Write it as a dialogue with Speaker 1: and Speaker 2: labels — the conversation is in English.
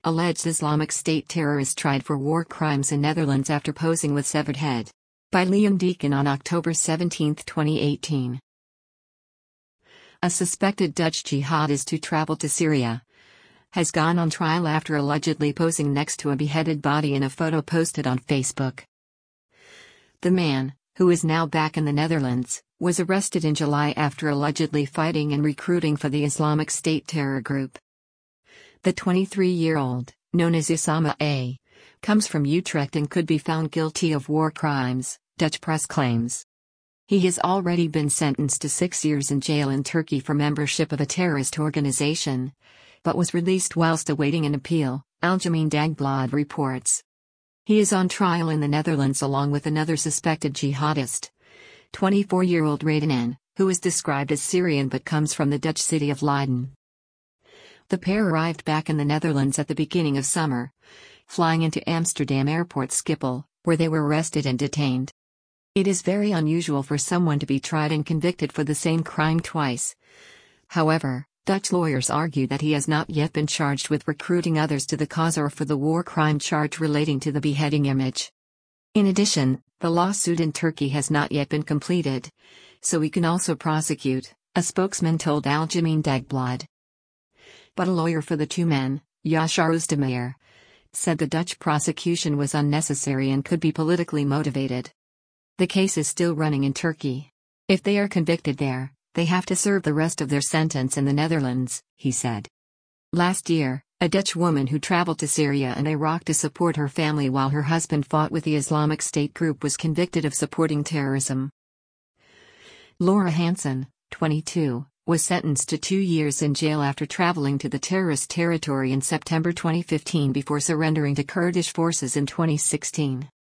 Speaker 1: Alleged Islamic State terrorist tried for war crimes in Netherlands after posing with severed head. By Leon Deacon on October 17, 2018. A suspected Dutch jihadist who traveled to Syria has gone on trial after allegedly posing next to a beheaded body in a photo posted on Facebook. The man, who is now back in the Netherlands, was arrested in July after allegedly fighting and recruiting for the Islamic State terror group. The 23-year-old, known as Osama A., comes from Utrecht and could be found guilty of war crimes, Dutch press claims. He has already been sentenced to 6 years in jail in Turkey for membership of a terrorist organization, but was released whilst awaiting an appeal, Algemeen Dagblad reports. He is on trial in the Netherlands along with another suspected jihadist, 24-year-old Raden N., who is described as Syrian but comes from the Dutch city of Leiden. The pair arrived back in the Netherlands at the beginning of summer, flying into Amsterdam Airport Schiphol, where they were arrested and detained. It is very unusual for someone to be tried and convicted for the same crime twice. However, Dutch lawyers argue that he has not yet been charged with recruiting others to the cause or for the war crime charge relating to the beheading image. In addition, the lawsuit in Turkey has not yet been completed, so he can also prosecute, a spokesman told Algemeen Dagblad. But a lawyer for the two men, Yashar Oostemayer, said the Dutch prosecution was unnecessary and could be politically motivated. The case is still running in Turkey. If they are convicted there, they have to serve the rest of their sentence in the Netherlands, he said. Last year, a Dutch woman who traveled to Syria and Iraq to support her family while her husband fought with the Islamic State group was convicted of supporting terrorism. Laura Hansen, 22, was sentenced to 2 years in jail after traveling to the terrorist territory in September 2015 before surrendering to Kurdish forces in 2016.